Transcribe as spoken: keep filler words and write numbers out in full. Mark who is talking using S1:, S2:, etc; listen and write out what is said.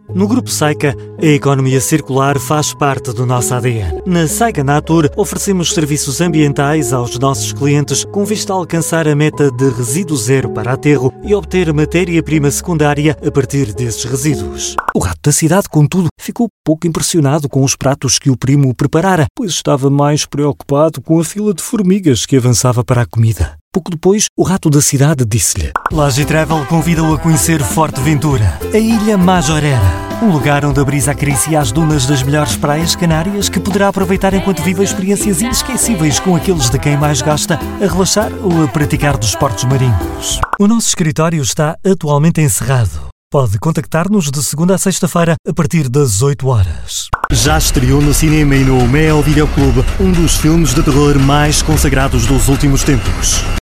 S1: No Grupo Saica, a economia circular faz parte do nosso A D N. Na Saica Natur, oferecemos serviços ambientais aos nossos clientes com vista a alcançar a meta de resíduo zero para aterro e obter matéria-prima secundária a partir desses resíduos. O rato da cidade, contudo, ficou pouco impressionado com os pratos que o primo preparara, pois estava mais preocupado com a fila de formigas que avançava para a comida. Pouco depois, o rato da cidade disse-lhe: Lagi Travel convida-o a conhecer Forteventura, a Ilha Majorera, um lugar onde a brisa acaricia as dunas das melhores praias canárias que poderá aproveitar enquanto vive experiências inesquecíveis com aqueles de quem mais gosta a relaxar ou a praticar desportos marinhos. O nosso escritório está atualmente encerrado. Pode contactar-nos de segunda a sexta-feira a partir das oito horas. Já estreou no cinema e no Mel Videoclube um dos filmes de terror mais consagrados dos últimos tempos.